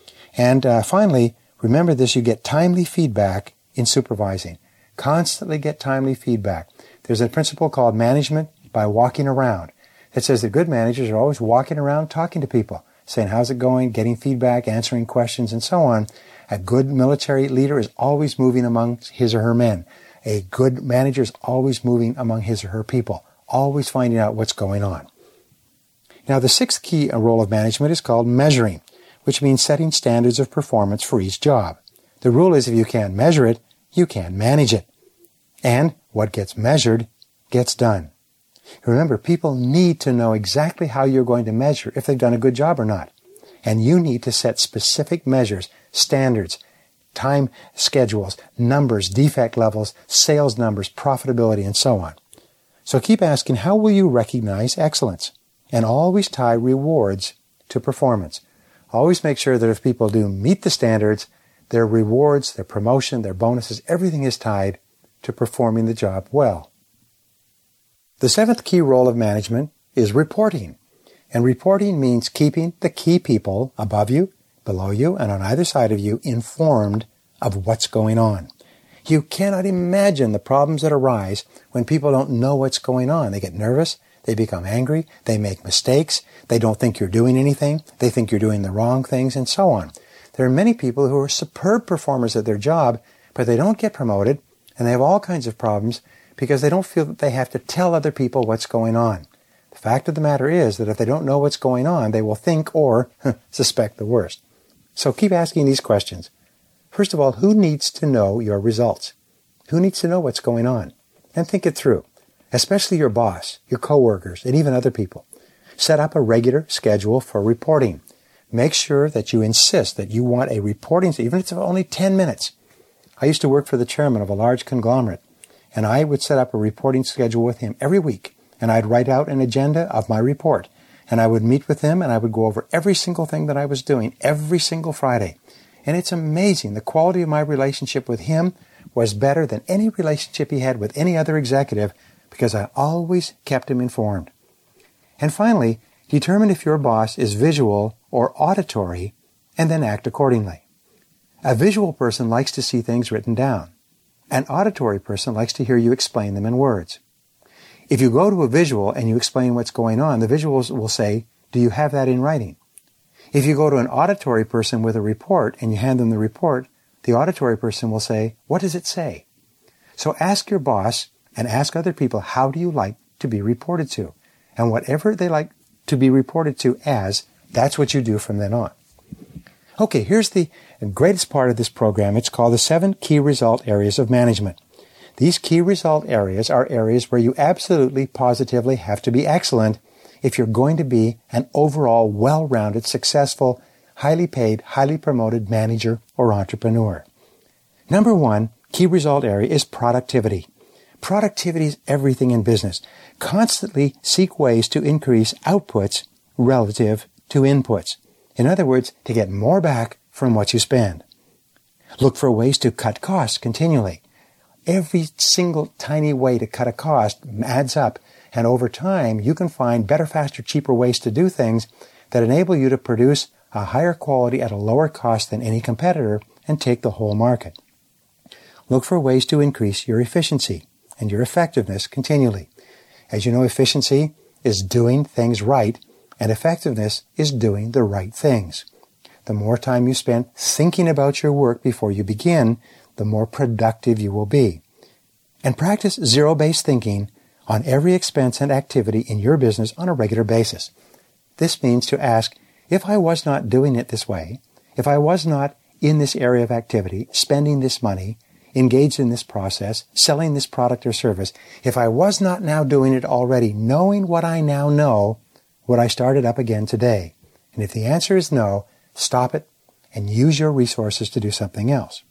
And finally, remember this, you get timely feedback in supervising. Constantly get timely feedback. There's a principle called management by walking around. It says that good managers are always walking around talking to people, saying how's it going, getting feedback, answering questions, and so on. A good military leader is always moving among his or her men. A good manager is always moving among his or her people, always finding out what's going on. Now, the sixth key role of management is called measuring, which means setting standards of performance for each job. The rule is if you can't measure it, you can't manage it. And what gets measured gets done. Remember, people need to know exactly how you're going to measure if they've done a good job or not. And you need to set specific measures, standards, time schedules, numbers, defect levels, sales numbers, profitability, and so on. So keep asking, how will you recognize excellence? And always tie rewards to performance. Always make sure that if people do meet the standards, their rewards, their promotion, their bonuses, everything is tied to performing the job well. The seventh key role of management is reporting. And reporting means keeping the key people above you, below you, and on either side of you informed of what's going on. You cannot imagine the problems that arise when people don't know what's going on. They get nervous, they become angry, they make mistakes, they don't think you're doing anything, they think you're doing the wrong things, and so on. There are many people who are superb performers at their job, but they don't get promoted, and they have all kinds of problems because they don't feel that they have to tell other people what's going on. The fact of the matter is that if they don't know what's going on, they will think or suspect the worst. So keep asking these questions. First of all, who needs to know your results? Who needs to know what's going on? And think it through, especially your boss, your coworkers, and even other people. Set up a regular schedule for reporting. Make sure that you insist that you want a reporting, even if it's only 10 minutes. I used to work for the chairman of a large conglomerate, and I would set up a reporting schedule with him every week, and I'd write out an agenda of my report, and I would meet with him, and I would go over every single thing that I was doing every single Friday. And it's amazing. The quality of my relationship with him was better than any relationship he had with any other executive because I always kept him informed. And finally, determine if your boss is visual or auditory, and then act accordingly. A visual person likes to see things written down. An auditory person likes to hear you explain them in words. If you go to a visual and you explain what's going on, the visuals will say, do you have that in writing? If you go to an auditory person with a report and you hand them the report, the auditory person will say, what does it say? So ask your boss and ask other people, how do you like to be reported to? And whatever they like to be reported to as, that's what you do from then on. Okay, here's the greatest part of this program. It's called the 7 Key Result Areas of Management. These key result areas are areas where you absolutely, positively have to be excellent if you're going to be an overall well-rounded, successful, highly paid, highly promoted manager or entrepreneur. Number one key result area is productivity. Productivity is everything in business. Constantly seek ways to increase outputs relative to inputs. In other words, to get more back from what you spend. Look for ways to cut costs continually. Every single tiny way to cut a cost adds up, and over time you can find better, faster, cheaper ways to do things that enable you to produce a higher quality at a lower cost than any competitor and take the whole market. Look for ways to increase your efficiency and your effectiveness continually. As you know, efficiency is doing things right, and effectiveness is doing the right things. The more time you spend thinking about your work before you begin, the more productive you will be. And practice zero-based thinking on every expense and activity in your business on a regular basis. This means to ask, if I was not doing it this way, if I was not in this area of activity, spending this money, engaged in this process, selling this product or service, if I was not now doing it already, knowing what I now know, would I start it up again today? And if the answer is no, stop it and use your resources to do something else.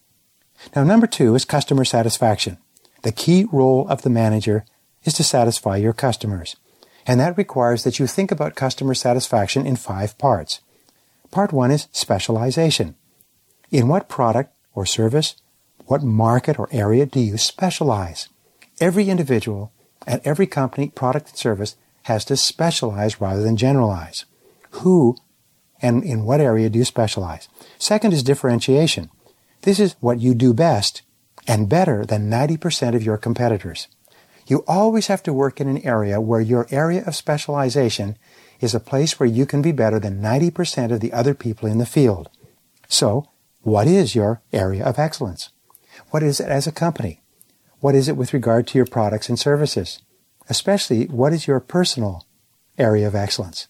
Now, number two is customer satisfaction. The key role of the manager is to satisfy your customers. And that requires that you think about customer satisfaction in 5 parts. Part 1 is specialization. In what product or service, what market or area do you specialize? Every individual and every company, product, and service has to specialize rather than generalize. Who and in what area do you specialize? Second is differentiation. This is what you do best and better than 90% of your competitors. You always have to work in an area where your area of specialization is a place where you can be better than 90% of the other people in the field. So, what is your area of excellence? What is it as a company? What is it with regard to your products and services? Especially, what is your personal area of excellence?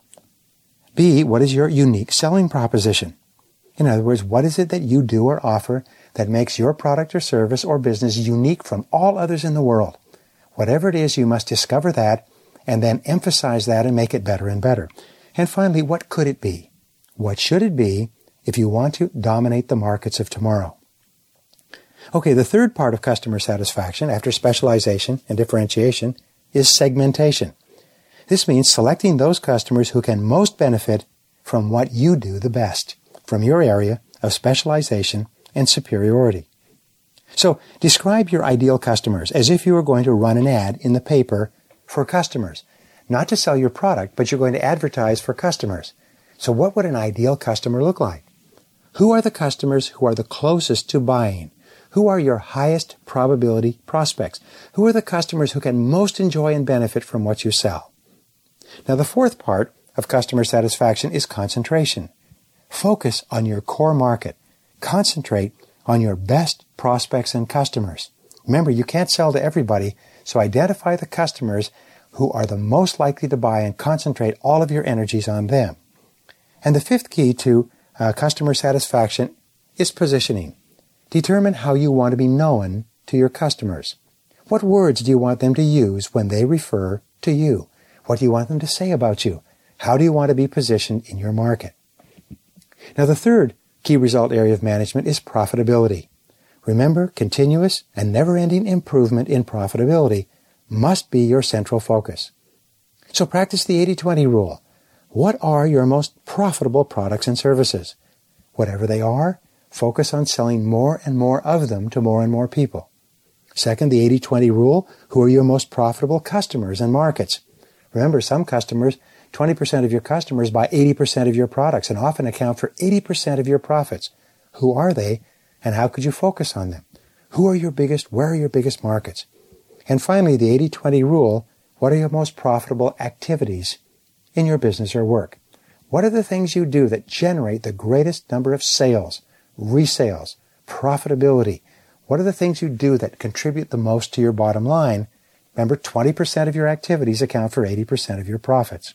B, what is your unique selling proposition? In other words, what is it that you do or offer that makes your product or service or business unique from all others in the world? Whatever it is, you must discover that and then emphasize that and make it better and better. And finally, what could it be? What should it be if you want to dominate the markets of tomorrow? Okay, the third part of customer satisfaction, after specialization and differentiation, is segmentation. This means selecting those customers who can most benefit from what you do the best, from your area of specialization and superiority. So, describe your ideal customers as if you were going to run an ad in the paper for customers. Not to sell your product, but you're going to advertise for customers. So what would an ideal customer look like? Who are the customers who are the closest to buying? Who are your highest probability prospects? Who are the customers who can most enjoy and benefit from what you sell? Now, the fourth part of customer satisfaction is concentration. Focus on your core market. Concentrate on your best prospects and customers. Remember, you can't sell to everybody, so identify the customers who are the most likely to buy and concentrate all of your energies on them. And the fifth key to customer satisfaction is positioning. Determine how you want to be known to your customers. What words do you want them to use when they refer to you? What do you want them to say about you? How do you want to be positioned in your market? Now, the third key result area of management is profitability. Remember, continuous and never-ending improvement in profitability must be your central focus. So practice the 80-20 rule. What are your most profitable products and services? Whatever they are, focus on selling more and more of them to more and more people. Second, the 80-20 rule. Who are your most profitable customers and markets? Remember, some customers, 20% of your customers buy 80% of your products and often account for 80% of your profits. Who are they, and how could you focus on them? Where are your biggest markets? And finally, the 80-20 rule. What are your most profitable activities in your business or work? What are the things you do that generate the greatest number of sales, resales, profitability? What are the things you do that contribute the most to your bottom line? Remember, 20% of your activities account for 80% of your profits.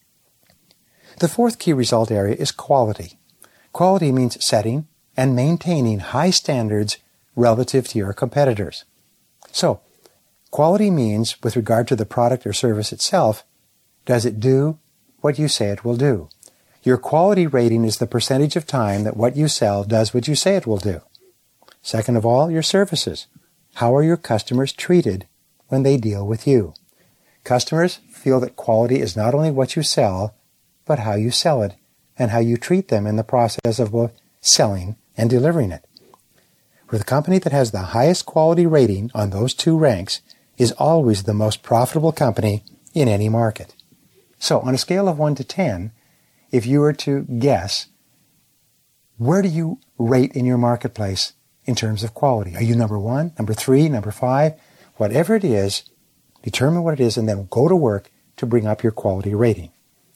The fourth key result area is quality. Quality means setting and maintaining high standards relative to your competitors. So, quality means, with regard to the product or service itself, does it do what you say it will do? Your quality rating is the percentage of time that what you sell does what you say it will do. Second of all, your services. How are your customers treated when they deal with you? Customers feel that quality is not only what you sell, but how you sell it and how you treat them in the process of both selling and delivering it. For the company that has the highest quality rating on those two ranks is always the most profitable company in any market. So on a scale of 1 to 10, if you were to guess, where do you rate in your marketplace in terms of quality? Are you number 1, number 3, number 5? Whatever it is, determine what it is and then go to work to bring up your quality rating.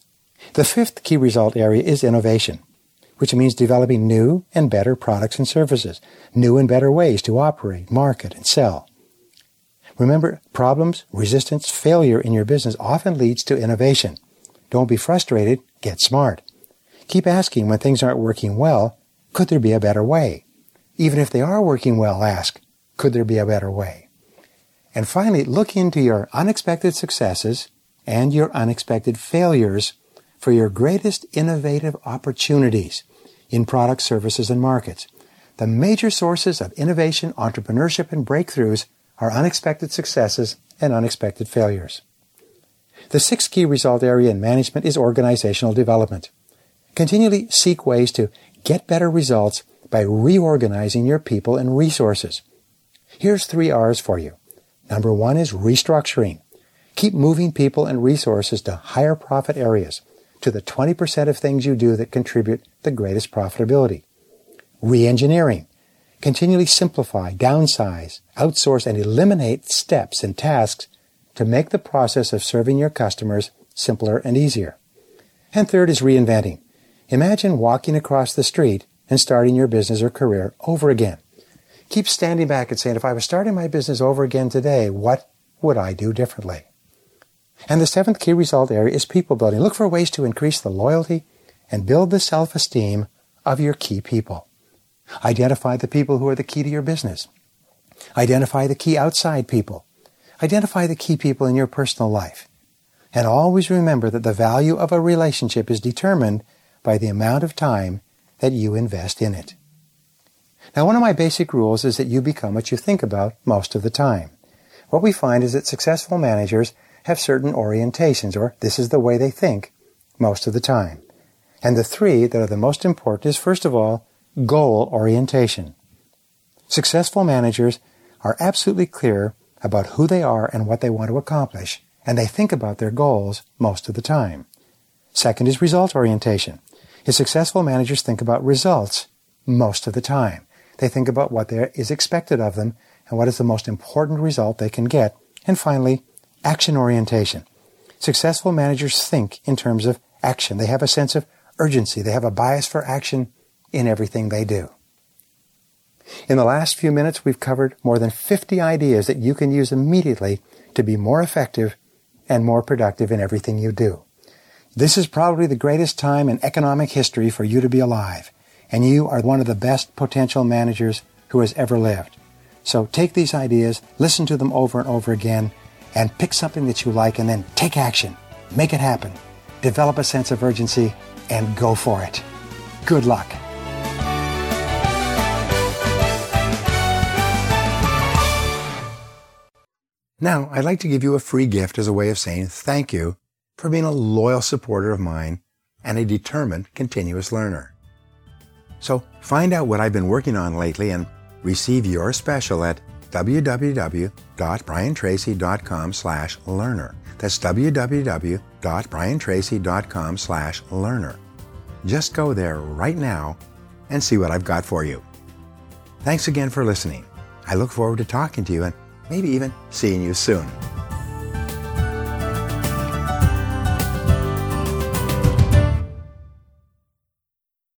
The fifth key result area is innovation, which means developing new and better products and services, new and better ways to operate, market, and sell. Remember, problems, resistance, failure in your business often leads to innovation. Don't be frustrated, get smart. Keep asking when things aren't working well, could there be a better way? Even if they are working well, ask, could there be a better way? And finally, look into your unexpected successes and your unexpected failures for your greatest innovative opportunities in products, services, and markets. The major sources of innovation, entrepreneurship, and breakthroughs are unexpected successes and unexpected failures. The sixth key result area in management is organizational development. Continually seek ways to get better results by reorganizing your people and resources. Here's 3 R's for you. Number 1 is restructuring. Keep moving people and resources to higher profit areas, to the 20% of things you do that contribute the greatest profitability. Re-engineering. Continually simplify, downsize, outsource, and eliminate steps and tasks to make the process of serving your customers simpler and easier. And third is reinventing. Imagine walking across the street and starting your business or career over again. Keep standing back and saying, if I was starting my business over again today, what would I do differently? And the seventh key result area is people building. Look for ways to increase the loyalty and build the self-esteem of your key people. Identify the people who are the key to your business. Identify the key outside people. Identify the key people in your personal life. And always remember that the value of a relationship is determined by the amount of time that you invest in it. Now, one of my basic rules is that you become what you think about most of the time. What we find is that successful managers have certain orientations, or this is the way they think most of the time. And the 3 that are the most important is, first of all, goal orientation. Successful managers are absolutely clear about who they are and what they want to accomplish, and they think about their goals most of the time. Second is result orientation. Successful managers think about results most of the time. They think about what there is expected of them and what is the most important result they can get. And finally, action orientation. Successful managers think in terms of action. They have a sense of urgency. They have a bias for action in everything they do. In the last few minutes, we've covered more than 50 ideas that you can use immediately to be more effective and more productive in everything you do. This is probably the greatest time in economic history for you to be alive, and you are one of the best potential managers who has ever lived. So take these ideas, listen to them over and over again, and pick something that you like and then take action. Make it happen. Develop a sense of urgency and go for it. Good luck. Now, I'd like to give you a free gift as a way of saying thank you for being a loyal supporter of mine and a determined continuous learner. So find out what I've been working on lately and receive your special at www.briantracy.com/learner. That's www.briantracy.com/learner. Just go there right now and see what I've got for you. Thanks again for listening. I look forward to talking to you and maybe even seeing you soon.